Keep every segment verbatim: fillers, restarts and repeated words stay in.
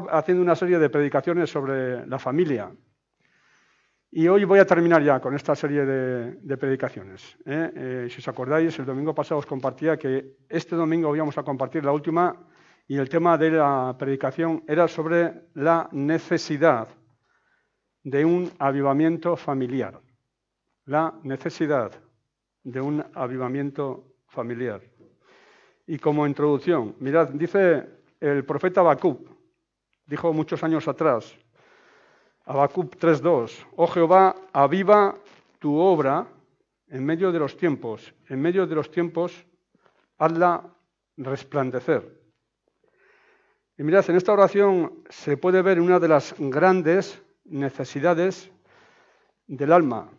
haciendo una serie de predicaciones sobre la familia. Y hoy voy a terminar ya con esta serie de, de predicaciones. ¿eh? Eh, si os acordáis, el domingo pasado os compartía que este domingo íbamos a compartir la última y el tema de la predicación era sobre la necesidad de un avivamiento familiar. La necesidad de un avivamiento familiar. Y como introducción, mirad, dice el profeta Habacuc, dijo muchos años atrás, Habacuc tres dos, oh Jehová, aviva tu obra en medio de los tiempos, en medio de los tiempos, hazla resplandecer. Y mirad, en esta oración se puede ver una de las grandes necesidades del alma,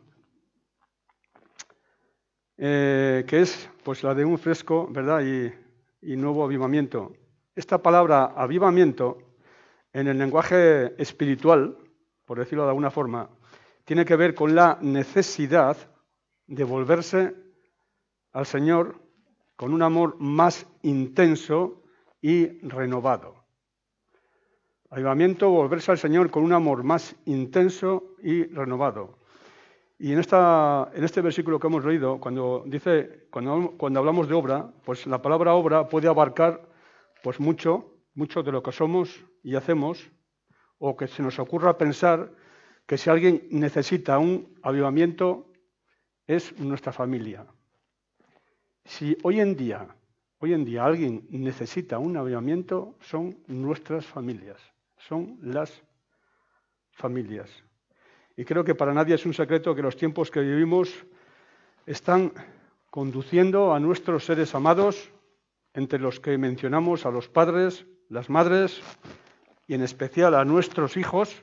eh, que es pues la de un fresco, ¿verdad?, y, y nuevo avivamiento. Esta palabra avivamiento, en el lenguaje espiritual, por decirlo de alguna forma, tiene que ver con la necesidad de volverse al Señor con un amor más intenso y renovado. Avivamiento, volverse al Señor con un amor más intenso y renovado. Y en, esta, en este versículo que hemos leído, cuando dice, cuando, cuando hablamos de obra, pues la palabra obra puede abarcar pues mucho, mucho de lo que somos y hacemos, o que se nos ocurra pensar que si alguien necesita un avivamiento es nuestra familia. Si hoy en día, hoy en día alguien necesita un avivamiento, son nuestras familias, son las familias. Y creo que para nadie es un secreto que los tiempos que vivimos están conduciendo a nuestros seres amados, entre los que mencionamos a los padres, las madres y en especial a nuestros hijos,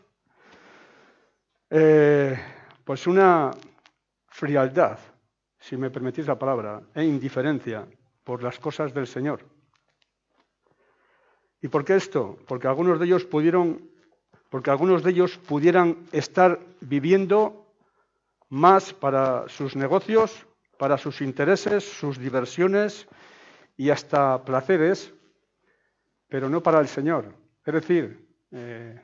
eh, pues una frialdad, si me permitís la palabra, e indiferencia por las cosas del Señor. ¿Y por qué esto? Porque algunos de ellos pudieron, porque algunos de ellos pudieran estar viviendo más para sus negocios, para sus intereses, sus diversiones y hasta placeres, pero no para el Señor. Es decir, eh,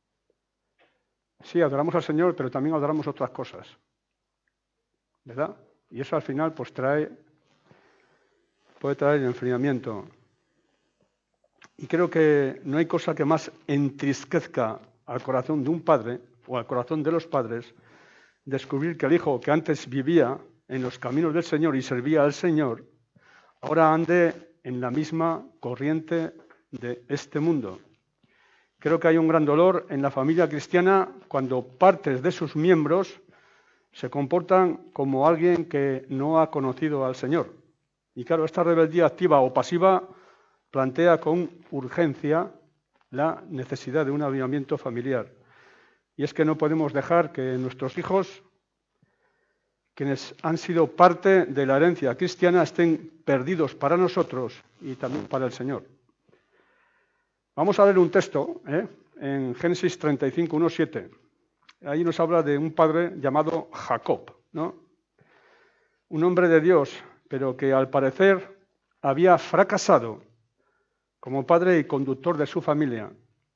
sí, adoramos al Señor, pero también adoramos otras cosas, ¿verdad? Y eso al final pues trae, puede traer enfriamiento. Y creo que no hay cosa que más entristezca al corazón de un padre o al corazón de los padres descubrir que el hijo que antes vivía en los caminos del Señor y servía al Señor, ahora ande en la misma corriente de este mundo. Creo que hay un gran dolor en la familia cristiana cuando partes de sus miembros se comportan como alguien que no ha conocido al Señor. Y claro, esta rebeldía activa o pasiva plantea con urgencia la necesidad de un avivamiento familiar. Y es que no podemos dejar que nuestros hijos, quienes han sido parte de la herencia cristiana, estén perdidos para nosotros y también para el Señor. Vamos a leer un texto ¿eh? en Génesis treinta y cinco, uno, siete. Ahí nos habla de un padre llamado Jacob, ¿no? Un hombre de Dios, pero que al parecer había fracasado como padre y conductor de su familia.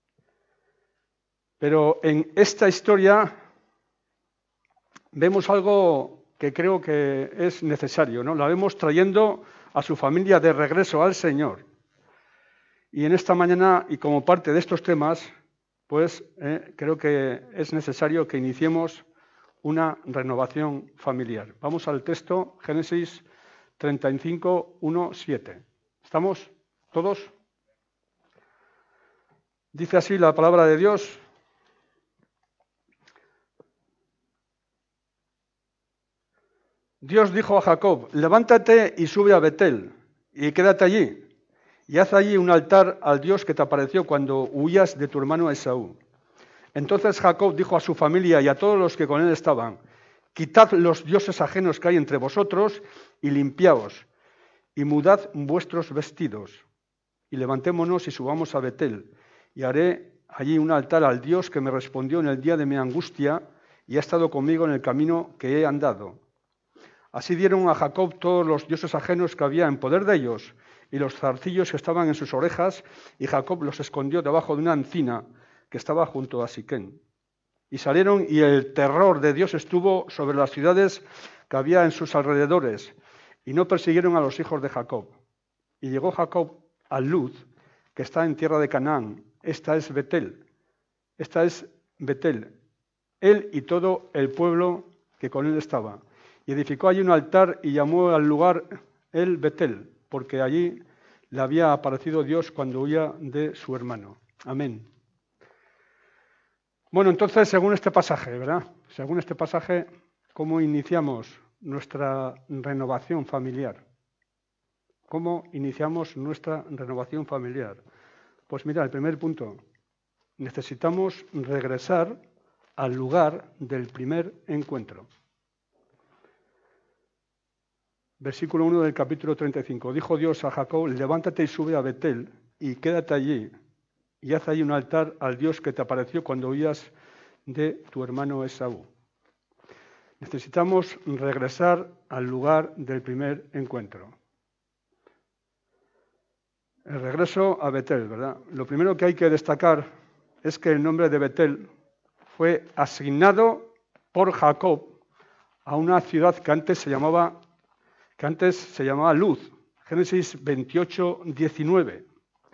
Pero en esta historia vemos algo que creo que es necesario, ¿no? La vemos trayendo a su familia de regreso al Señor. Y en esta mañana, y como parte de estos temas, pues eh, creo que es necesario que iniciemos una renovación familiar. Vamos al texto, Génesis treinta y cinco, uno, siete. ¿Estamos todos? Dice así la palabra de Dios. Dios dijo a Jacob, levántate y sube a Betel, y quédate allí, y haz allí un altar al Dios que te apareció cuando huías de tu hermano Esaú. Entonces Jacob dijo a su familia y a todos los que con él estaban, quitad los dioses ajenos que hay entre vosotros y limpiaos, y mudad vuestros vestidos, y levantémonos y subamos a Betel, y haré allí un altar al Dios que me respondió en el día de mi angustia y ha estado conmigo en el camino que he andado. Así dieron a Jacob todos los dioses ajenos que había en poder de ellos, y los zarcillos que estaban en sus orejas, y Jacob los escondió debajo de una encina, que estaba junto a Siquén. Y salieron, y el terror de Dios estuvo sobre las ciudades que había en sus alrededores, y no persiguieron a los hijos de Jacob. Y llegó Jacob a Luz, que está en tierra de Canaán. Esta es Betel. Esta es Betel. Él y todo el pueblo que con él estaba. Y edificó allí un altar y llamó al lugar el Betel, porque allí le había aparecido Dios cuando huía de su hermano. Amén. Bueno, entonces, según este pasaje, ¿verdad? Según este pasaje, ¿cómo iniciamos nuestra renovación familiar? ¿Cómo iniciamos nuestra renovación familiar? Pues mira, el primer punto, necesitamos regresar al lugar del primer encuentro. Versículo uno del capítulo treinta y cinco. Dijo Dios a Jacob, levántate y sube a Betel y quédate allí y haz allí un altar al Dios que te apareció cuando huías de tu hermano Esaú. Necesitamos regresar al lugar del primer encuentro. El regreso a Betel, ¿verdad? Lo primero que hay que destacar es que el nombre de Betel fue asignado por Jacob a una ciudad que antes se llamaba, que antes se llamaba Luz, Génesis veintiocho, diecinueve.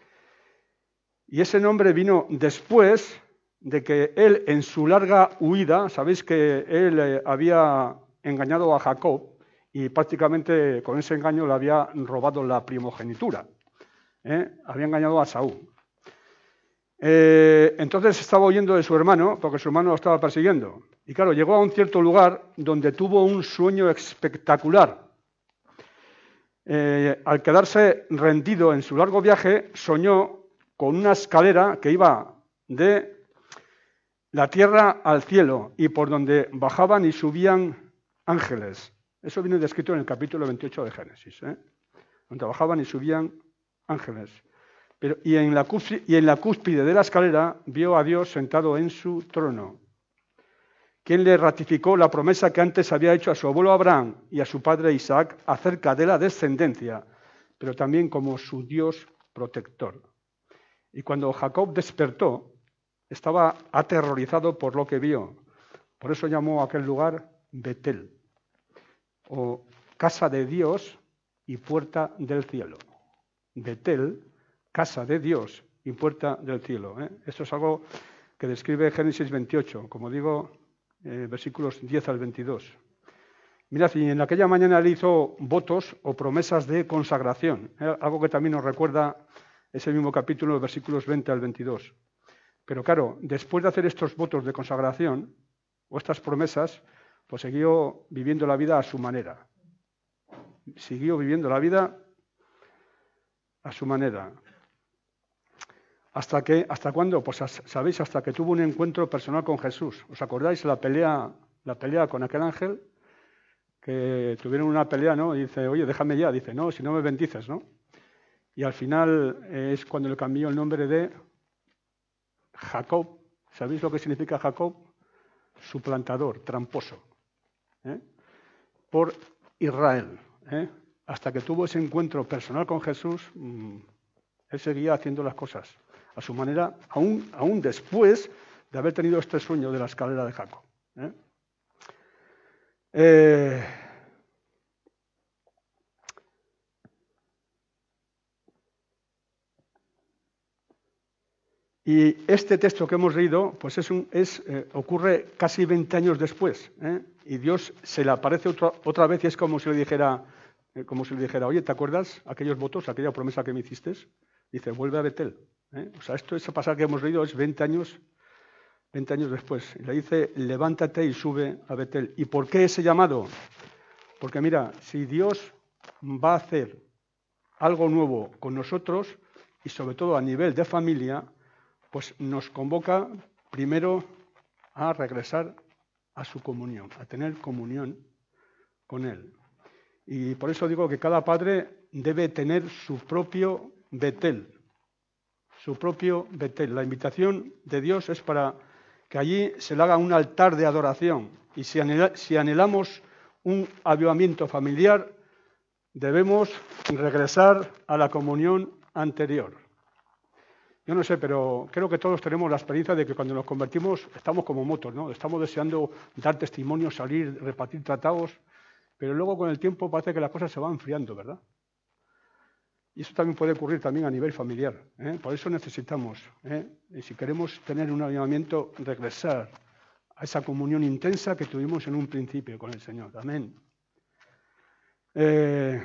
Y ese nombre vino después de que él, en su larga huida, sabéis que él eh, había engañado a Jacob y prácticamente con ese engaño le había robado la primogenitura. ¿eh? Había engañado a Saúl. Eh, entonces estaba huyendo de su hermano, porque su hermano lo estaba persiguiendo. Y claro, llegó a un cierto lugar donde tuvo un sueño espectacular. Eh, al quedarse rendido en su largo viaje, soñó con una escalera que iba de la tierra al cielo y por donde bajaban y subían ángeles. Eso viene descrito en el capítulo veintiocho de Génesis, ¿eh? Donde bajaban y subían ángeles. Pero, y, en la cúspide, y en la cúspide de la escalera vio a Dios sentado en su trono, quien le ratificó la promesa que antes había hecho a su abuelo Abraham y a su padre Isaac acerca de la descendencia, pero también como su Dios protector. Y cuando Jacob despertó, estaba aterrorizado por lo que vio. Por eso llamó a aquel lugar Betel, o casa de Dios y puerta del cielo. Betel, casa de Dios y puerta del cielo. ¿eh? Esto es algo que describe Génesis veintiocho, como digo, eh, versículos diez al veintidós. Mirad, y en aquella mañana él hizo votos o promesas de consagración, ¿eh? Algo que también nos recuerda ese mismo capítulo, versículos veinte al veintidós. Pero claro, después de hacer estos votos de consagración, o estas promesas, pues siguió viviendo la vida a su manera. Siguió viviendo la vida a su manera. ¿Hasta qué? ¿Hasta cuándo? Pues sabéis, hasta que tuvo un encuentro personal con Jesús. ¿Os acordáis la pelea, la pelea con aquel ángel? Que tuvieron una pelea, ¿no? Y dice, oye, déjame ya. Dice, no, si no me bendices, ¿no? Y al final es cuando le cambió el nombre de Jacob. ¿Sabéis lo que significa Jacob? Suplantador, tramposo. ¿eh? Por Israel. ¿eh? Hasta que tuvo ese encuentro personal con Jesús, mmm, él seguía haciendo las cosas a su manera, aún, aún después de haber tenido este sueño de la escalera de Jacob. ¿eh? Eh, y este texto que hemos leído, pues es un, es, eh, ocurre casi veinte años después, ¿eh? y Dios se le aparece otra, otra vez y es como si le dijera, eh, como si le dijera, oye, ¿te acuerdas aquellos votos, aquella promesa que me hiciste? Dice, vuelve a Betel. ¿eh? O sea, esto, ese pasaje que hemos leído es veinte años, veinte años después. Y le dice, levántate y sube a Betel. ¿Y por qué ese llamado? Porque mira, si Dios va a hacer algo nuevo con nosotros, y sobre todo a nivel de familia, pues nos convoca primero a regresar a su comunión, a tener comunión con Él. Y por eso digo que cada padre debe tener su propio Betel, su propio Betel. La invitación de Dios es para que allí se le haga un altar de adoración. Y si, anhela, si anhelamos un avivamiento familiar, debemos regresar a la comunión anterior. Yo no sé, pero creo que todos tenemos la experiencia de que cuando nos convertimos estamos como motos, ¿no? Estamos deseando dar testimonio, salir, repartir tratados, pero luego con el tiempo parece que las cosas se van enfriando, ¿verdad? Y eso también puede ocurrir también a nivel familiar, ¿eh? Por eso necesitamos, ¿eh? Y si queremos tener un avivamiento, regresar a esa comunión intensa que tuvimos en un principio con el Señor. Amén. Eh,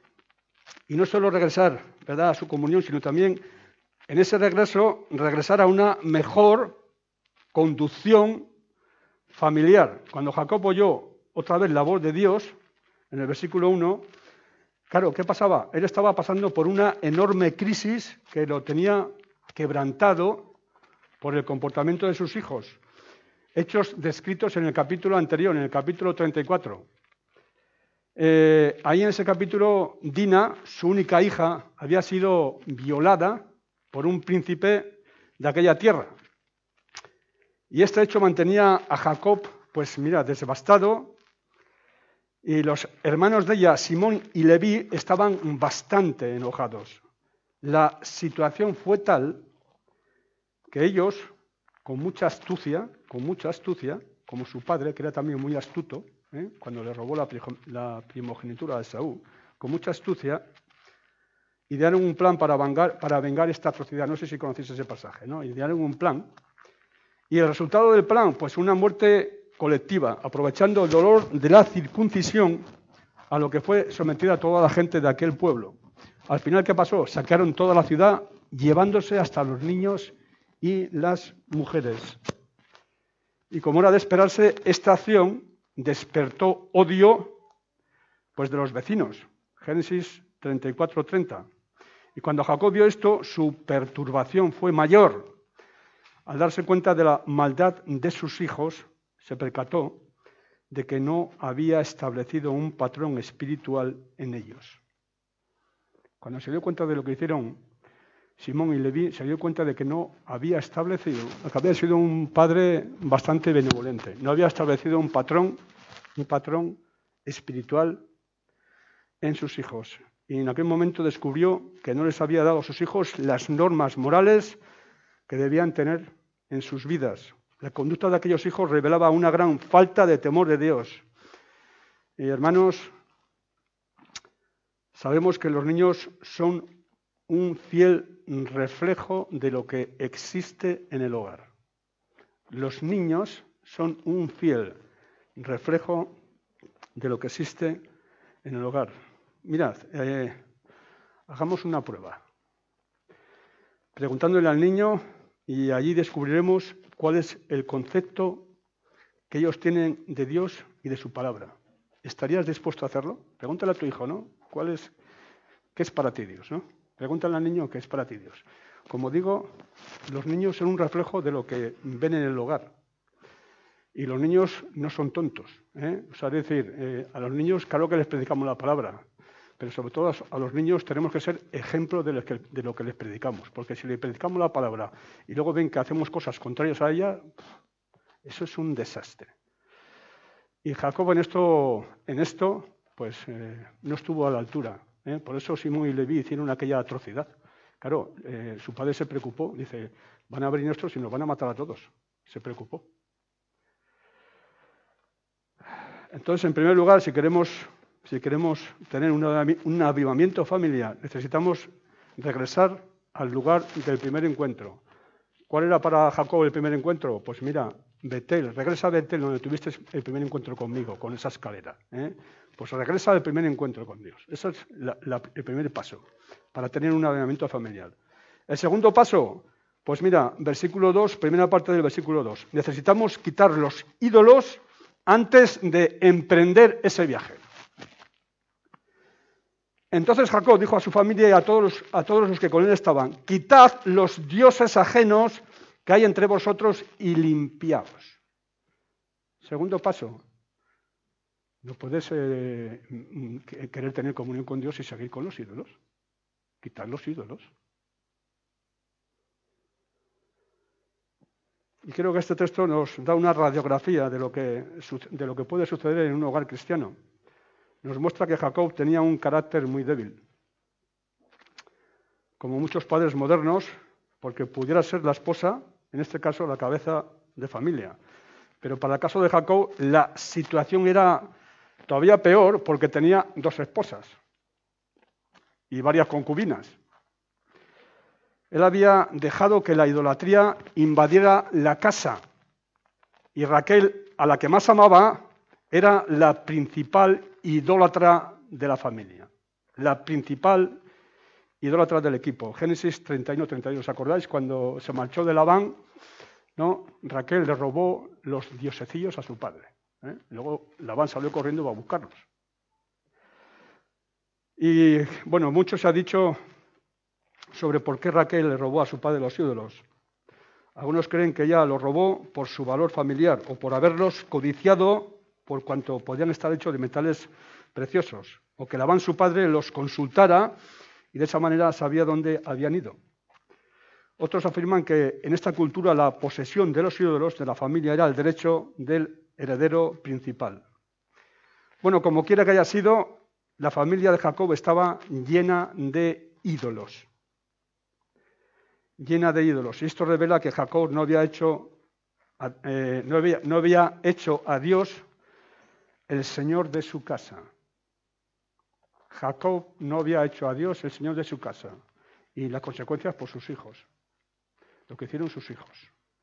y no solo regresar, ¿verdad?, a su comunión, sino también en ese regreso, regresar a una mejor conducción familiar. Cuando Jacob oyó otra vez la voz de Dios, en el versículo uno, claro, ¿qué pasaba? Él estaba pasando por una enorme crisis que lo tenía quebrantado por el comportamiento de sus hijos. Hechos descritos en el capítulo anterior, en el capítulo treinta y cuatro. Eh, ahí en ese capítulo, Dina, su única hija, había sido violada por un príncipe de aquella tierra. Y este hecho mantenía a Jacob, pues mira, devastado, y los hermanos de ella, Simón y Leví, estaban bastante enojados. La situación fue tal que ellos, con mucha astucia, con mucha astucia, como su padre, que era también muy astuto, ¿eh? cuando le robó la, la primogenitura a Esaú, con mucha astucia, idearon un plan para vengar, para vengar esta atrocidad. No sé si conocéis ese pasaje, ¿no? Idearon un plan. Y el resultado del plan, pues una muerte colectiva, aprovechando el dolor de la circuncisión a lo que fue sometida toda la gente de aquel pueblo. Al final, ¿qué pasó? Saquearon toda la ciudad, llevándose hasta los niños y las mujeres. Y como era de esperarse, esta acción despertó odio, pues, de los vecinos. Génesis treinta y cuatro treinta. Y cuando Jacob vio esto, su perturbación fue mayor. Al darse cuenta de la maldad de sus hijos, se percató de que no había establecido un patrón espiritual en ellos. Cuando se dio cuenta de lo que hicieron Simón y Leví, se dio cuenta de que no había establecido, que había sido un padre bastante benevolente, no había establecido un patrón, un patrón espiritual en sus hijos. Y en aquel momento descubrió que no les había dado a sus hijos las normas morales que debían tener en sus vidas. La conducta de aquellos hijos revelaba una gran falta de temor de Dios. Y hermanos, sabemos que los niños son un fiel reflejo de lo que existe en el hogar. Los niños son un fiel reflejo de lo que existe en el hogar. Mirad, eh, hagamos una prueba. Preguntándole al niño, y allí descubriremos cuál es el concepto que ellos tienen de Dios y de su palabra. ¿Estarías dispuesto a hacerlo? Pregúntale a tu hijo, ¿no? ¿Cuál es, qué es para ti Dios, ¿no? Pregúntale al niño qué es para ti Dios. Como digo, los niños son un reflejo de lo que ven en el hogar. Y los niños no son tontos, ¿eh? O sea, es decir, eh, a los niños, claro que les predicamos la palabra, pero sobre todo a los niños tenemos que ser ejemplo de lo que, de lo que les predicamos, porque si les predicamos la palabra y luego ven que hacemos cosas contrarias a ella, eso es un desastre. Y Jacob en esto, en esto pues eh, no estuvo a la altura, ¿eh? Por eso Simón y Leví hicieron aquella atrocidad. Claro, eh, su padre se preocupó, dice, van a venir nuestros y nos van a matar a todos. Se preocupó. Entonces, en primer lugar, si queremos... Si queremos tener un avivamiento familiar, necesitamos regresar al lugar del primer encuentro. ¿Cuál era para Jacob el primer encuentro? Pues mira, Betel, regresa a Betel donde tuviste el primer encuentro conmigo, con esa escalera. ¿eh? Pues regresa al primer encuentro con Dios. Ese es la, la, el primer paso para tener un avivamiento familiar. El segundo paso, pues mira, versículo dos, primera parte del versículo dos. Necesitamos quitar los ídolos antes de emprender ese viaje. Entonces Jacob dijo a su familia y a todos, a todos los que con él estaban, quitad los dioses ajenos que hay entre vosotros y limpiaos. Segundo paso, no puedes eh, querer tener comunión con Dios y seguir con los ídolos. Quitar los ídolos. Y creo que este texto nos da una radiografía de lo que, de lo que puede suceder en un hogar cristiano. Nos muestra que Jacob tenía un carácter muy débil. Como muchos padres modernos, porque pudiera ser la esposa, en este caso la cabeza de familia. Pero para el caso de Jacob la situación era todavía peor porque tenía dos esposas y varias concubinas. Él había dejado que la idolatría invadiera la casa y Raquel, a la que más amaba, era la principal idólatra de la familia, la principal idólatra del equipo. Génesis treinta y uno treinta y dos, ¿os acordáis? Cuando se marchó de Labán, ¿no? Raquel le robó los diosecillos a su padre. ¿eh? Luego Labán salió corriendo a buscarlos. Y bueno, mucho se ha dicho sobre por qué Raquel le robó a su padre los ídolos. Algunos creen que ella los robó por su valor familiar o por haberlos codiciado por cuanto podían estar hechos de metales preciosos, o que Labán, su padre, los consultara y de esa manera sabía dónde habían ido. Otros afirman que en esta cultura la posesión de los ídolos de la familia era el derecho del heredero principal. Bueno, como quiera que haya sido, la familia de Jacob estaba llena de ídolos. Llena de ídolos. Y esto revela que Jacob no había hecho, eh, no había, no había hecho a Dios el Señor de su casa. Jacob no había hecho a Dios el Señor de su casa. Y las consecuencias por sus hijos. Lo que hicieron sus hijos.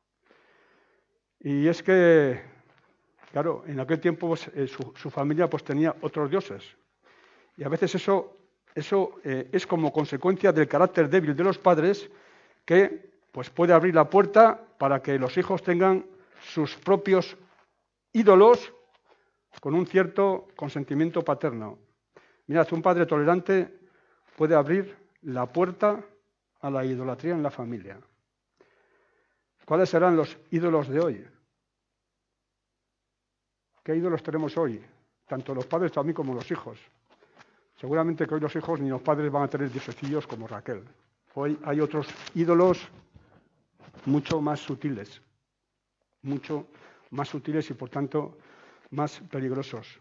Y es que, claro, en aquel tiempo pues, eh, su, su familia pues, tenía otros dioses. Y a veces eso, eso eh, es como consecuencia del carácter débil de los padres que pues, puede abrir la puerta para que los hijos tengan sus propios ídolos con un cierto consentimiento paterno. Mirad, un padre tolerante puede abrir la puerta a la idolatría en la familia. ¿Cuáles serán los ídolos de hoy? ¿Qué ídolos tenemos hoy? Tanto los padres también como los hijos. Seguramente que hoy los hijos ni los padres van a tener diosecillos como Raquel. Hoy hay otros ídolos mucho más sutiles, mucho más sutiles y por tanto más peligrosos.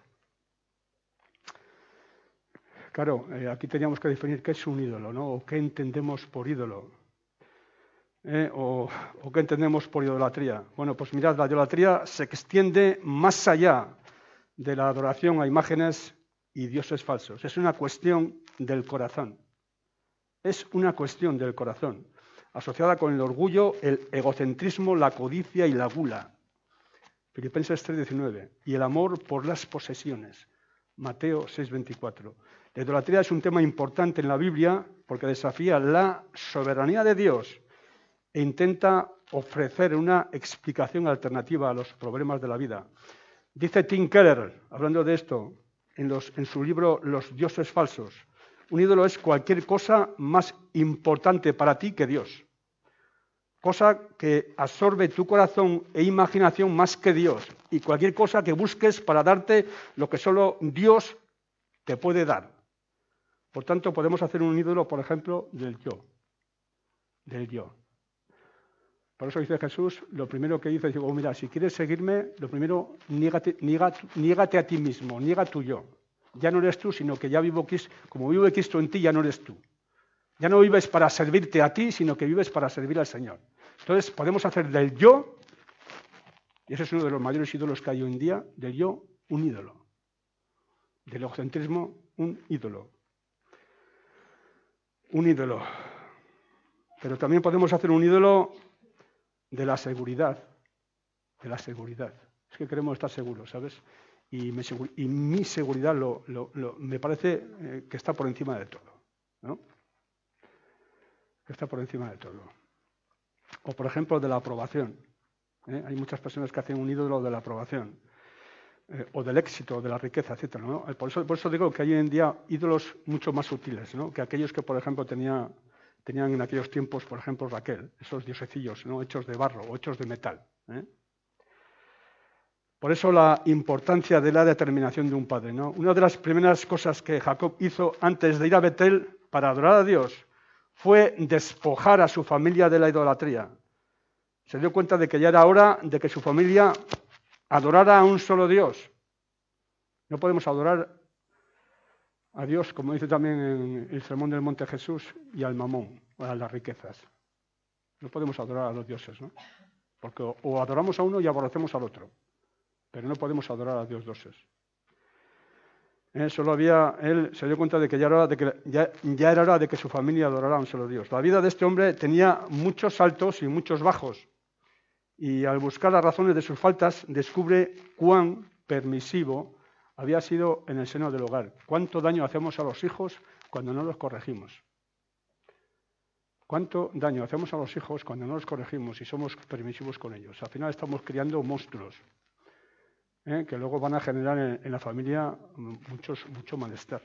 Claro, eh, aquí teníamos que definir qué es un ídolo, ¿no? O qué entendemos por ídolo. Eh, o, o qué entendemos por idolatría. Bueno, pues mirad, la idolatría se extiende más allá de la adoración a imágenes y dioses falsos. Es una cuestión del corazón. Es una cuestión del corazón, asociada con el orgullo, el egocentrismo, la codicia y la gula. Filipenses tres diecinueve. Y el amor por las posesiones. Mateo seis veinticuatro. La idolatría es un tema importante en la Biblia porque desafía la soberanía de Dios e intenta ofrecer una explicación alternativa a los problemas de la vida. Dice Tim Keller, hablando de esto, en, los, en su libro Los dioses falsos, un ídolo es cualquier cosa más importante para ti que Dios. Cosa que absorbe tu corazón e imaginación más que Dios. Y cualquier cosa que busques para darte lo que solo Dios te puede dar. Por tanto, podemos hacer un ídolo, por ejemplo, del yo. Del yo. Por eso dice Jesús, lo primero que dice, digo, mira, si quieres seguirme, lo primero, niégate, niégate, niégate a ti mismo, niega tu yo. Ya no eres tú, sino que ya vivo Cristo, como vive Cristo en ti, ya no eres tú. Ya no vives para servirte a ti, sino que vives para servir al Señor. Entonces, podemos hacer del yo, y ese es uno de los mayores ídolos que hay hoy en día, del yo, un ídolo. Del egocentrismo, un ídolo. Un ídolo. Pero también podemos hacer un ídolo de la seguridad, de la seguridad. Es que queremos estar seguros, ¿sabes? Y mi, y mi seguridad lo, lo, lo, me parece eh, que está por encima de todo, ¿no? Que está por encima de todo. O, por ejemplo, de la aprobación. ¿eh? Hay muchas personas que hacen un ídolo de la aprobación, eh, o del éxito, de la riqueza, etcétera, ¿no? Por eso, por eso digo que hay hoy en día ídolos mucho más sutiles, ¿no? Que aquellos que, por ejemplo, tenía... tenían en aquellos tiempos, por ejemplo, Raquel, esos diosecillos, ¿no? Hechos de barro o hechos de metal. ¿eh? Por eso la importancia de la determinación de un padre, ¿no? Una de las primeras cosas que Jacob hizo antes de ir a Betel para adorar a Dios fue despojar a su familia de la idolatría. Se dio cuenta de que ya era hora de que su familia adorara a un solo Dios. No podemos adorar a Dios, como dice también en el Sermón del Monte Jesús, y al mamón, o a las riquezas. No podemos adorar a los dioses, ¿no? Porque o, o adoramos a uno y aborrecemos al otro, pero no podemos adorar a Dios dioses. Eh, solo había, él se dio cuenta de que, ya era, hora de que ya, ya era hora de que su familia adorara a un solo Dios. La vida de este hombre tenía muchos altos y muchos bajos, y al buscar las razones de sus faltas, descubre cuán permisivo había sido en el seno del hogar. Cuánto daño hacemos a los hijos cuando no los corregimos. Cuánto daño hacemos a los hijos cuando no los corregimos y somos permisivos con ellos. Al final estamos criando monstruos, ¿eh? que luego van a generar en, en la familia muchos, mucho malestar.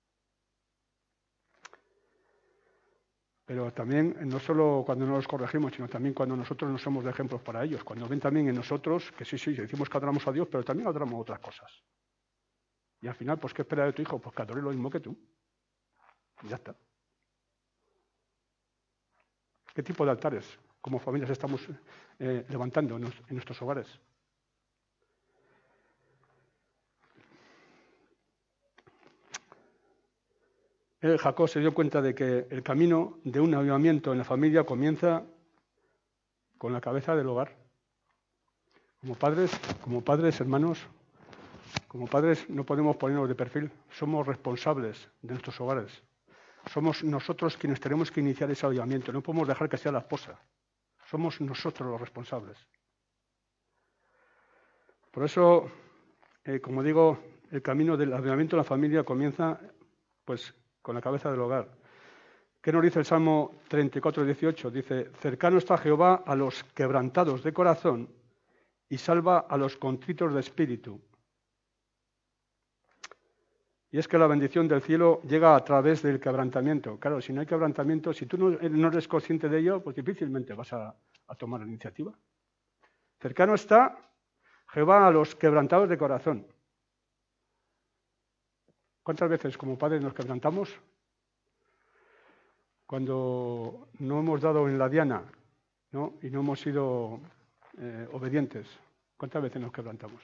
Pero también, no solo cuando no los corregimos, sino también cuando nosotros no somos de ejemplos para ellos. Cuando ven también en nosotros que sí, sí, decimos que adoramos a Dios, pero también adoramos a otras cosas. Y al final, pues, ¿qué espera de tu hijo? Pues que adore lo mismo que tú. Y ya está. ¿Qué tipo de altares como familias estamos eh, levantando en, nos, en nuestros hogares? El Jacob se dio cuenta de que el camino de un avivamiento en la familia comienza con la cabeza del hogar. Como padres, como padres, hermanos, como padres no podemos ponernos de perfil. Somos responsables de nuestros hogares. Somos nosotros quienes tenemos que iniciar ese avivamiento. No podemos dejar que sea la esposa. Somos nosotros los responsables. Por eso, eh, como digo, el camino del avivamiento en la familia comienza, pues, con la cabeza del hogar. ¿Qué nos dice el Salmo treinta y cuatro, dieciocho? Dice, cercano está Jehová a los quebrantados de corazón y salva a los contritos de espíritu. Y es que la bendición del cielo llega a través del quebrantamiento. Claro, si no hay quebrantamiento, si tú no, no eres consciente de ello, pues difícilmente vas a, a tomar la iniciativa. Cercano está Jehová a los quebrantados de corazón. ¿Cuántas veces como padres nos quebrantamos? Cuando no hemos dado en la diana, ¿no? Y no hemos sido eh, obedientes. ¿Cuántas veces nos quebrantamos?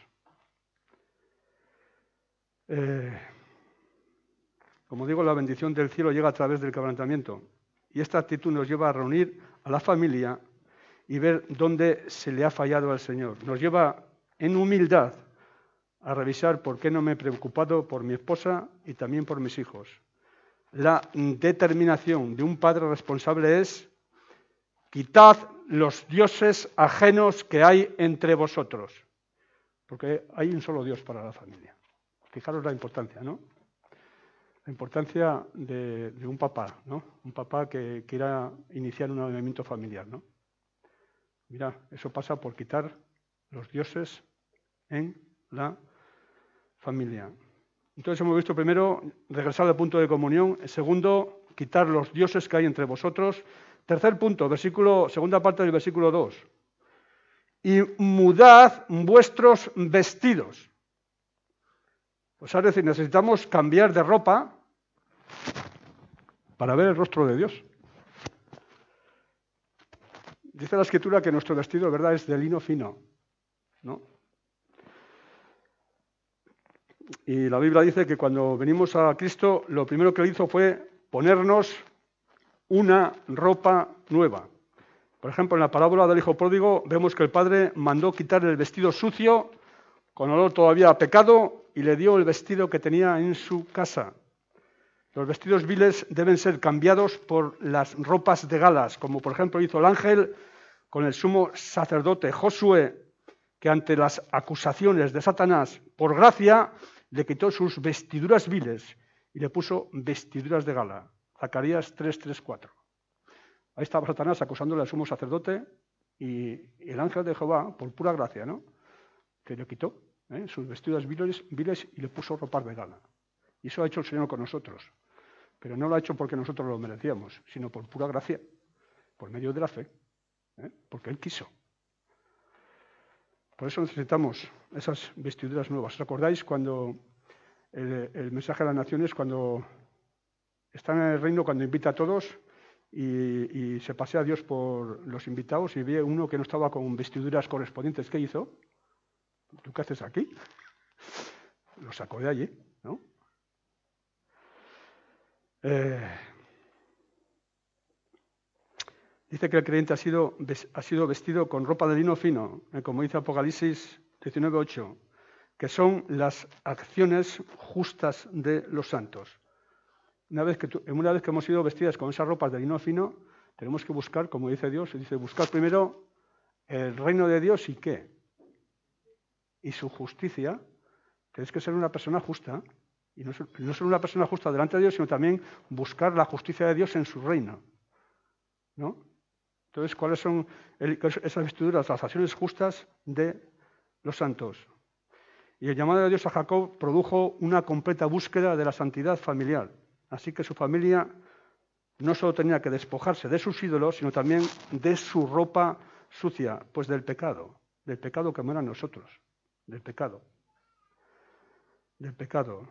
Eh, como digo, la bendición del cielo llega a través del quebrantamiento. Y esta actitud nos lleva a reunir a la familia y ver dónde se le ha fallado al Señor. Nos lleva en humildad a revisar por qué no me he preocupado por mi esposa y también por mis hijos. La determinación de un padre responsable es: quitad los dioses ajenos que hay entre vosotros. Porque hay un solo Dios para la familia. Fijaros la importancia, ¿no? La importancia de, de un papá, ¿no? Un papá que quiera iniciar un movimiento familiar, ¿no? Mira, eso pasa por quitar los dioses en la familia. Entonces hemos visto primero regresar al punto de comunión. Segundo, quitar los dioses que hay entre vosotros. Tercer punto, versículo, segunda parte del versículo dos. Y mudad vuestros vestidos. Pues es decir, necesitamos cambiar de ropa para ver el rostro de Dios. Dice la Escritura que nuestro vestido, ¿verdad?, es de lino fino, ¿no? Y la Biblia dice que cuando venimos a Cristo, lo primero que hizo fue ponernos una ropa nueva. Por ejemplo, en la parábola del hijo pródigo vemos que el padre mandó quitar el vestido sucio, con olor todavía a pecado, y le dio el vestido que tenía en su casa. Los vestidos viles deben ser cambiados por las ropas de galas, como por ejemplo hizo el ángel con el sumo sacerdote Josué, que ante las acusaciones de Satanás, por gracia, le quitó sus vestiduras viles y le puso vestiduras de gala. Zacarías tres, tres, cuatro. Ahí estaba Satanás acusándole al sumo sacerdote y el ángel de Jehová, por pura gracia, ¿no?, que le quitó ¿eh? sus vestiduras viles, viles y le puso ropas de gala. Y eso ha hecho el Señor con nosotros. Pero no lo ha hecho porque nosotros lo merecíamos, sino por pura gracia, por medio de la fe, ¿eh? porque Él quiso. Por eso necesitamos esas vestiduras nuevas. ¿Os acordáis cuando el, el mensaje de las naciones, cuando está en el reino, cuando invita a todos y, y se pasea a Dios por los invitados y ve uno que no estaba con vestiduras correspondientes? ¿Qué hizo? ¿Tú qué haces aquí? Lo sacó de allí, ¿no? Eh, Dice que el creyente ha sido, ha sido vestido con ropa de lino fino, eh, como dice Apocalipsis diecinueve ocho, que son las acciones justas de los santos. Una vez que, una vez que hemos sido vestidas con esas ropas de lino fino, tenemos que buscar, como dice Dios, dice buscar primero el reino de Dios y qué, y su justicia. Tienes que ser una persona justa, y no, no solo una persona justa delante de Dios, sino también buscar la justicia de Dios en su reino, ¿no? Entonces, ¿cuáles son el, esas vestiduras, las acciones justas de los santos? Y el llamado de Dios a Jacob produjo una completa búsqueda de la santidad familiar. Así que su familia no solo tenía que despojarse de sus ídolos, sino también de su ropa sucia, pues del pecado, del pecado que mueran nosotros, del pecado, del pecado.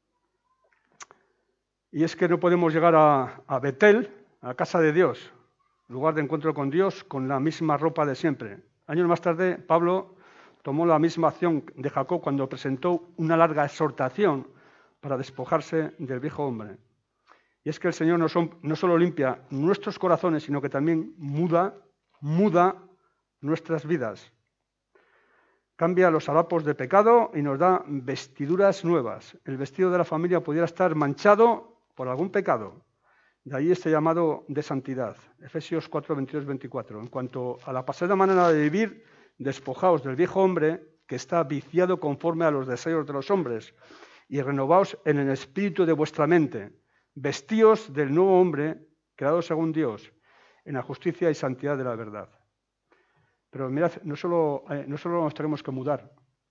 Y es que no podemos llegar a, a Betel, a casa de Dios, lugar de encuentro con Dios, con la misma ropa de siempre. Años más tarde, Pablo tomó la misma acción de Jacob cuando presentó una larga exhortación para despojarse del viejo hombre. Y es que el Señor no, son, no solo limpia nuestros corazones, sino que también muda, muda nuestras vidas. Cambia los harapos de pecado y nos da vestiduras nuevas. El vestido de la familia pudiera estar manchado por algún pecado. De ahí este llamado de santidad. Efesios cuatro, veintidós, veinticuatro. En cuanto a la pasada manera de vivir, despojaos del viejo hombre que está viciado conforme a los deseos de los hombres y renovaos en el espíritu de vuestra mente. Vestíos del nuevo hombre, creado según Dios, en la justicia y santidad de la verdad. Pero mirad, no solo, eh, no solo nos tenemos que mudar.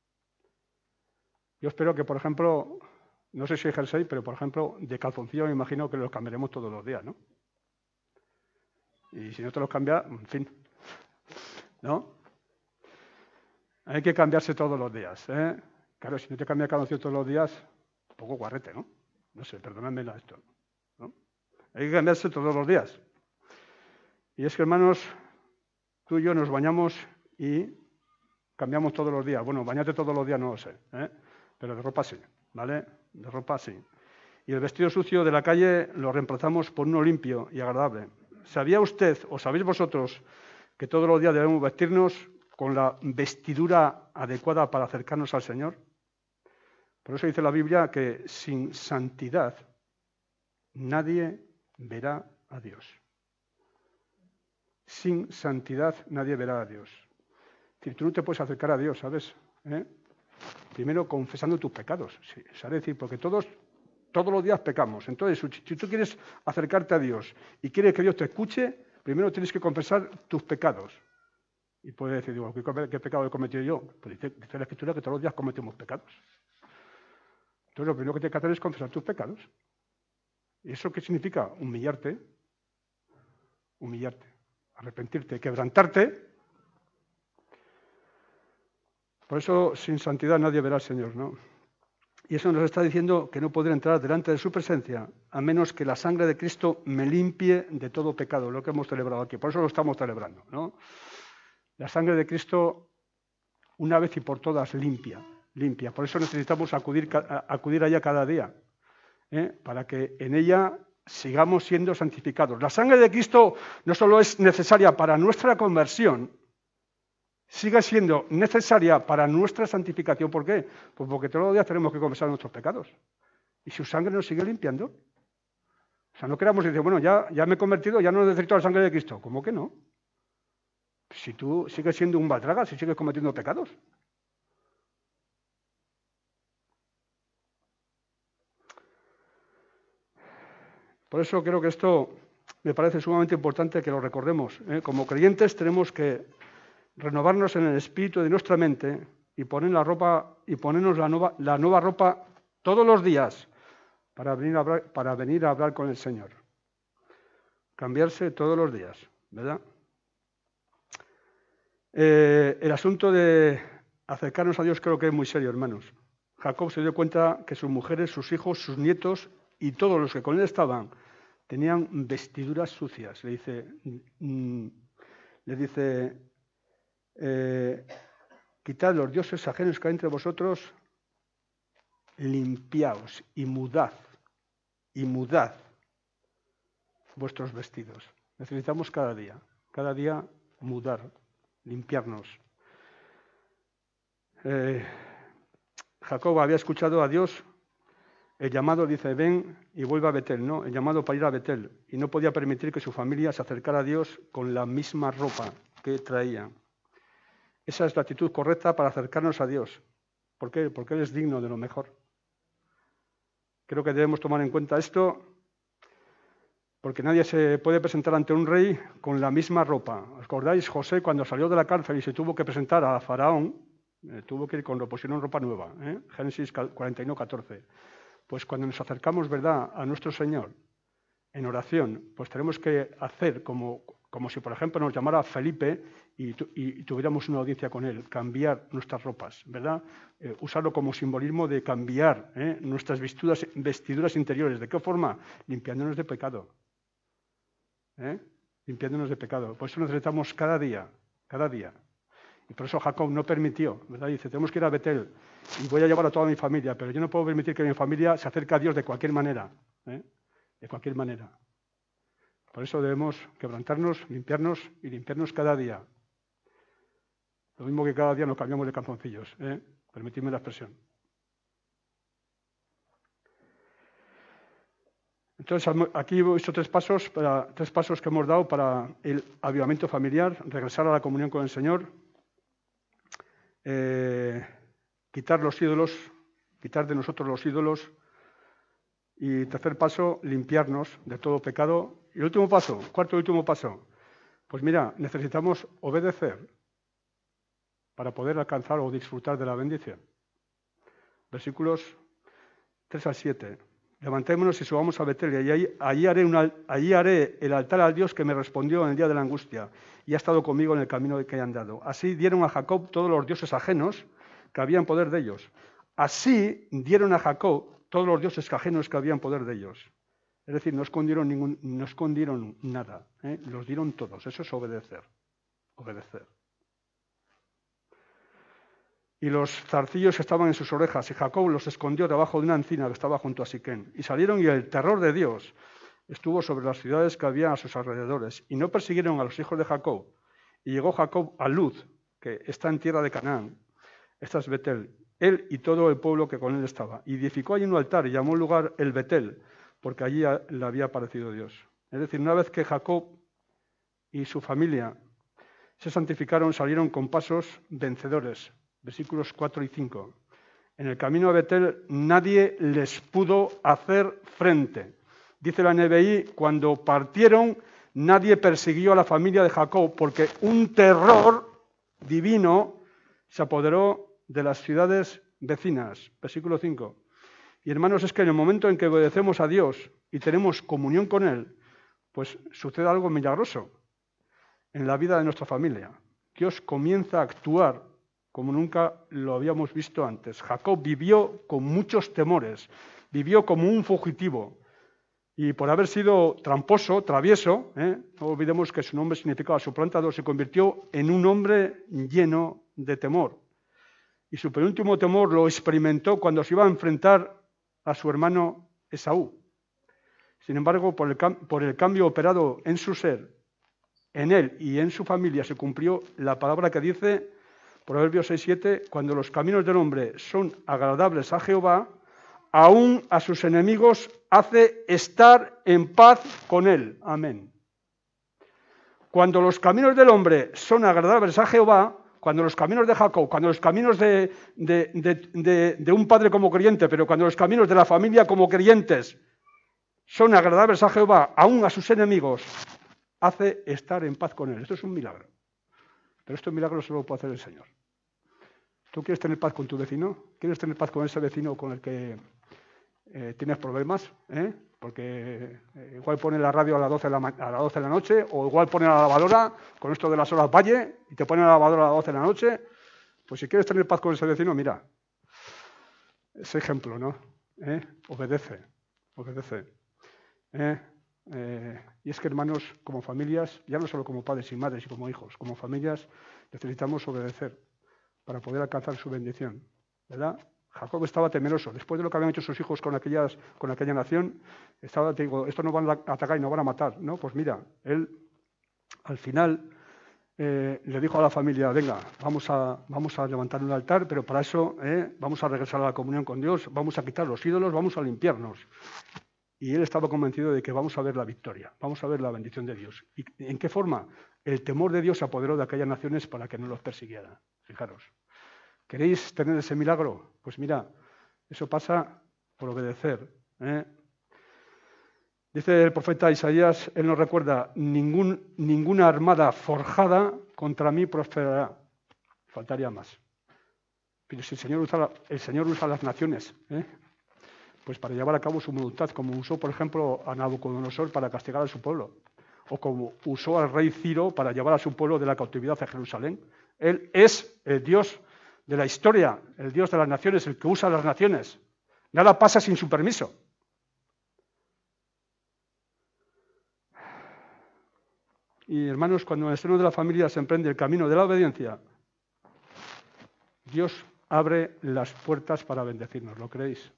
Yo espero que, por ejemplo, no sé si hay jersey, pero por ejemplo, de calzoncillo me imagino que los cambiaremos todos los días, ¿no? Y si no te los cambia, en fin, ¿no? Hay que cambiarse todos los días, ¿eh? Claro, si no te cambia el calzoncillo todos los días, un poco guarrete, ¿no? No sé, perdóname esto, ¿no? Hay que cambiarse todos los días. Y es que, hermanos, tú y yo nos bañamos y cambiamos todos los días. Bueno, bañarte todos los días no lo sé, ¿eh? Pero de ropa sí, ¿vale? De ropa sí. Y el vestido sucio de la calle lo reemplazamos por uno limpio y agradable. ¿Sabía usted o sabéis vosotros que todos los días debemos vestirnos con la vestidura adecuada para acercarnos al Señor? Por eso dice la Biblia que sin santidad nadie verá a Dios. Sin santidad nadie verá a Dios. Es decir, tú no te puedes acercar a Dios, ¿sabes? ¿Eh? Primero confesando tus pecados. Sí, es decir, porque todos, todos los días pecamos. Entonces, si tú quieres acercarte a Dios y quieres que Dios te escuche, primero tienes que confesar tus pecados. Y puedes decir, digo, ¿qué, qué pecado he cometido yo? Pues dice, dice la Escritura que todos los días cometemos pecados. Entonces, lo primero que tienes que hacer es confesar tus pecados. ¿Y eso qué significa? Humillarte. Humillarte. Arrepentirte, quebrantarte. Por eso, sin santidad nadie verá al Señor, ¿no? Y eso nos está diciendo que no podré entrar delante de su presencia a menos que la sangre de Cristo me limpie de todo pecado, lo que hemos celebrado aquí. Por eso lo estamos celebrando, ¿no? La sangre de Cristo, una vez y por todas, limpia, limpia. Por eso necesitamos acudir, acudir allá cada día, ¿eh? Para que en ella sigamos siendo santificados. La sangre de Cristo no solo es necesaria para nuestra conversión, sigue siendo necesaria para nuestra santificación. ¿Por qué? Pues porque todos los días tenemos que confesar nuestros pecados. Y su sangre nos sigue limpiando. O sea, no queramos decir, bueno, ya, ya me he convertido, ya no necesito la sangre de Cristo. ¿Cómo que no? Si tú sigues siendo un baldraga, si sigues cometiendo pecados. Por eso creo que esto me parece sumamente importante que lo recordemos, ¿eh? Como creyentes tenemos que renovarnos en el espíritu de nuestra mente y poner la ropa y ponernos la nueva, la nueva ropa todos los días para venir, a hablar, para venir a hablar con el Señor. Cambiarse todos los días, ¿verdad? Eh, el asunto de acercarnos a Dios creo que es muy serio, hermanos. Jacob se dio cuenta que sus mujeres, sus hijos, sus nietos y todos los que con él estaban tenían vestiduras sucias. Le dice, mm, le dice, eh, quitad los dioses ajenos que hay entre vosotros, limpiaos y mudad, y mudad vuestros vestidos. Necesitamos cada día cada día mudar, limpiarnos. Eh, Jacob había escuchado a Dios, el llamado dice, ven y vuelve a Betel, ¿no? El llamado para ir a Betel, y no podía permitir que su familia se acercara a Dios con la misma ropa que traía. Esa es la actitud correcta para acercarnos a Dios. ¿Por qué? Porque Él es digno de lo mejor. Creo que debemos tomar en cuenta esto, porque nadie se puede presentar ante un rey con la misma ropa. ¿Os acordáis? José, cuando salió de la cárcel y se tuvo que presentar a Faraón, eh, tuvo que ir con, lo pusieron ropa nueva, ¿eh? Génesis cuarenta y uno, catorce. Pues cuando nos acercamos, ¿verdad?, a nuestro Señor en oración, pues tenemos que hacer como, como si, por ejemplo, nos llamara Felipe y, tu, y tuviéramos una audiencia con él, cambiar nuestras ropas, ¿verdad? Eh, usarlo como simbolismo de cambiar ¿eh? nuestras vestiduras, vestiduras interiores. ¿De qué forma? Limpiándonos de pecado. ¿Eh? Limpiándonos de pecado. Por eso necesitamos cada día, cada día. Y por eso Jacob no permitió, ¿verdad? Dice, tenemos que ir a Betel y voy a llevar a toda mi familia, pero yo no puedo permitir que mi familia se acerque a Dios de cualquier manera, ¿eh? De cualquier manera. Por eso debemos quebrantarnos, limpiarnos y limpiarnos cada día. Lo mismo que cada día nos cambiamos de calzoncillos, ¿eh? Permitidme la expresión. Entonces, aquí he visto tres pasos, para, tres pasos que hemos dado para el avivamiento familiar, regresar a la comunión con el Señor, eh, quitar los ídolos, quitar de nosotros los ídolos, y tercer paso, limpiarnos de todo pecado. Y el último paso, cuarto y último paso, pues mira, necesitamos obedecer para poder alcanzar o disfrutar de la bendición. Versículos tres al siete. Levantémonos y subamos a Betel, y allí, allí, haré una, allí haré el altar al Dios que me respondió en el día de la angustia, y ha estado conmigo en el camino que he andado. Así dieron a Jacob todos los dioses ajenos que había en poder de ellos. Así dieron a Jacob todos los dioses ajenos que había en poder de ellos. Es decir, no escondieron, ningún, no escondieron nada, ¿eh? Los dieron todos. Eso es obedecer. Obedecer. Y los zarcillos estaban en sus orejas, y Jacob los escondió debajo de una encina que estaba junto a Siquén. Y salieron, y el terror de Dios estuvo sobre las ciudades que había a sus alrededores. Y no persiguieron a los hijos de Jacob. Y llegó Jacob a Luz, que está en tierra de Canaán. Esta es Betel. Él y todo el pueblo que con él estaba. Y edificó allí un altar y llamó el lugar el Betel, porque allí le había aparecido Dios. Es decir, una vez que Jacob y su familia se santificaron, salieron con pasos vencedores. Versículos cuatro y cinco. En el camino a Betel nadie les pudo hacer frente. Dice la N B I, cuando partieron nadie persiguió a la familia de Jacob porque un terror divino se apoderó de las ciudades vecinas. Versículo cinco. Y hermanos, es que en el momento en que obedecemos a Dios y tenemos comunión con Él, pues sucede algo milagroso en la vida de nuestra familia. Dios comienza a actuar como nunca lo habíamos visto antes. Jacob vivió con muchos temores, vivió como un fugitivo, y por haber sido tramposo, travieso, ¿eh? No olvidemos que su nombre significaba suplantador, se convirtió en un hombre lleno de temor. Y su penúltimo temor lo experimentó cuando se iba a enfrentar a su hermano Esaú. Sin embargo, por el, por el cambio operado en su ser, en él y en su familia, se cumplió la palabra que dice Proverbios seis siete, cuando los caminos del hombre son agradables a Jehová, aún a sus enemigos hace estar en paz con él. Amén. Cuando los caminos del hombre son agradables a Jehová, cuando los caminos de Jacob, cuando los caminos de, de, de, de, de un padre como creyente, pero cuando los caminos de la familia como creyentes son agradables a Jehová, aún a sus enemigos, hace estar en paz con él. Esto es un milagro. Pero este milagro solo lo puede hacer el Señor. ¿Tú quieres tener paz con tu vecino? ¿Quieres tener paz con ese vecino con el que eh, tienes problemas? ¿Eh? Porque eh, igual pone la radio a las doce de la, a las doce de la noche, o igual pone la lavadora con esto de las horas valle y te pone la lavadora a las doce de la noche. Pues si quieres tener paz con ese vecino, mira, ese ejemplo, ¿no? ¿Eh? Obedece, obedece. ¿Eh? Eh, y es que, hermanos, como familias, ya no solo como padres y madres y como hijos, como familias necesitamos obedecer para poder alcanzar su bendición, ¿verdad? Jacob estaba temeroso. Después de lo que habían hecho sus hijos con, aquellas, con aquella nación, estaba, te digo, estos no van a atacar y no van a matar, ¿no? Pues mira, él al final eh, le dijo a la familia, venga, vamos a, vamos a levantar un altar, pero para eso eh, vamos a regresar a la comunión con Dios, vamos a quitar los ídolos, vamos a limpiarnos. Y él estaba convencido de que vamos a ver la victoria, vamos a ver la bendición de Dios. ¿Y en qué forma? El temor de Dios se apoderó de aquellas naciones para que no los persiguieran. Fijaros. ¿Queréis tener ese milagro? Pues mira, eso pasa por obedecer. ¿eh? Dice el profeta Isaías, él nos recuerda, Ningún, ninguna armada forjada contra mí prosperará. Faltaría más. Pero si el Señor usa, la, el Señor usa las naciones, ¿eh? pues para llevar a cabo su voluntad, como usó, por ejemplo, a Nabucodonosor para castigar a su pueblo, o como usó al rey Ciro para llevar a su pueblo de la cautividad a Jerusalén. Él es el Dios de la historia, el Dios de las naciones, el que usa las naciones. Nada pasa sin su permiso. Y hermanos, cuando en el seno de la familia se emprende el camino de la obediencia, Dios abre las puertas para bendecirnos, ¿lo creéis?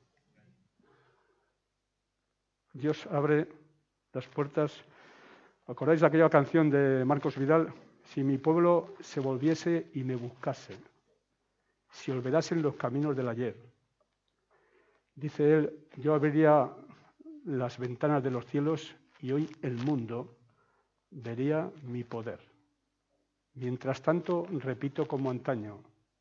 Dios abre las puertas. ¿Acordáis de aquella canción de Marcos Vidal? Si mi pueblo se volviese y me buscase, si olvidasen los caminos del ayer. Dice él, yo abriría las ventanas de los cielos y hoy el mundo vería mi poder. Mientras tanto, repito como antaño,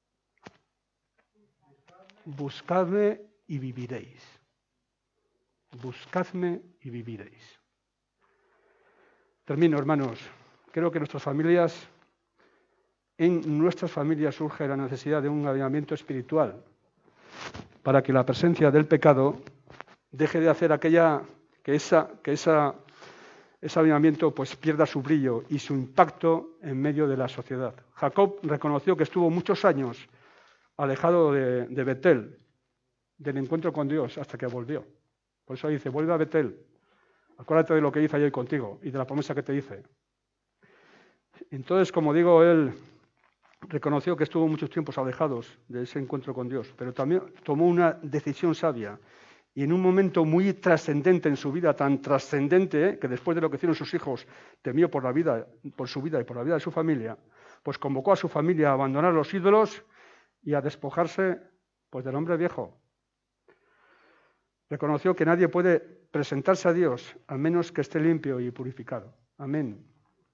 buscadme y viviréis. Buscadme y viviréis. Termino, hermanos. Creo que nuestras familias, en nuestras familias surge la necesidad de un avivamiento espiritual para que la presencia del pecado deje de hacer aquella que esa que esa ese avivamiento pues pierda su brillo y su impacto en medio de la sociedad. Jacob reconoció que estuvo muchos años alejado de, de Betel, del encuentro con Dios, hasta que volvió. Por eso dice, vuelve a Betel, acuérdate de lo que hice ayer contigo y de la promesa que te hice. Entonces, como digo, él reconoció que estuvo muchos tiempos alejados de ese encuentro con Dios, pero también tomó una decisión sabia. Y en un momento muy trascendente en su vida, tan trascendente, ¿eh? que después de lo que hicieron sus hijos, temió por la vida, por su vida y por la vida de su familia, pues convocó a su familia a abandonar los ídolos y a despojarse pues, del hombre viejo. Reconoció que nadie puede presentarse a Dios a menos que esté limpio y purificado. Amén.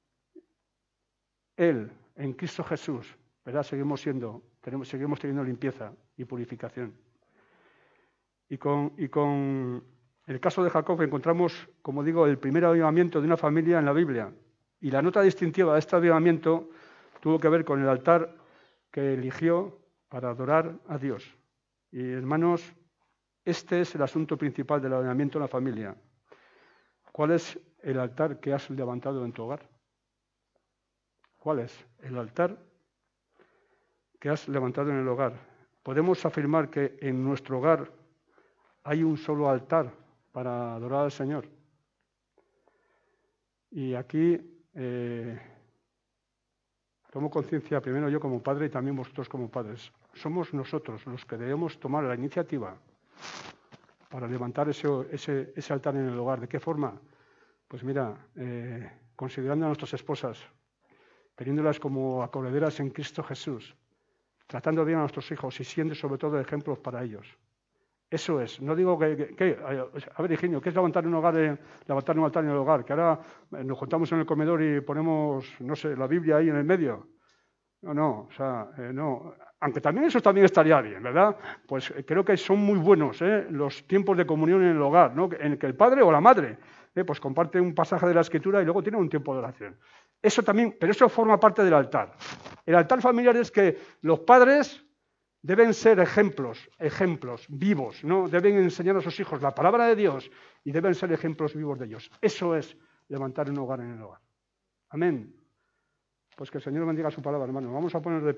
Él, en Cristo Jesús, ¿verdad? Seguimos siendo, tenemos, seguimos teniendo limpieza y purificación. Y con, y con el caso de Jacob encontramos, como digo, el primer avivamiento de una familia en la Biblia. Y la nota distintiva de este avivamiento tuvo que ver con el altar que eligió para adorar a Dios. Y hermanos, este es el asunto principal del avivamiento en la familia. ¿Cuál es el altar que has levantado en tu hogar? ¿Cuál es el altar que has levantado en el hogar? Podemos afirmar que en nuestro hogar hay un solo altar para adorar al Señor. Y aquí eh, tomo conciencia, primero yo como padre y también vosotros como padres. Somos nosotros los que debemos tomar la iniciativa para levantar ese, ese, ese altar en el hogar. ¿De qué forma? Pues mira, eh, considerando a nuestras esposas, teniéndolas como acorrederas en Cristo Jesús, tratando bien a nuestros hijos y siendo sobre todo ejemplos para ellos. Eso es. No digo que... que, que a ver, Higinio, ¿qué es levantar un hogar, en, levantar un altar en el hogar? Que ahora nos juntamos en el comedor y ponemos, no sé, la Biblia ahí en el medio. No, no, o sea, eh, no. Aunque también eso también estaría bien, ¿verdad? Pues eh, creo que son muy buenos ¿eh? los tiempos de comunión en el hogar, ¿no? En el que el padre o la madre ¿eh? pues comparte un pasaje de la Escritura y luego tiene un tiempo de oración. Eso también, pero eso forma parte del altar. El altar familiar es que los padres deben ser ejemplos, ejemplos vivos, ¿no? Deben enseñar a sus hijos la palabra de Dios y deben ser ejemplos vivos de ellos. Eso es levantar un hogar en el hogar. Amén. Pues que el Señor bendiga su palabra, hermano. Vamos a poner de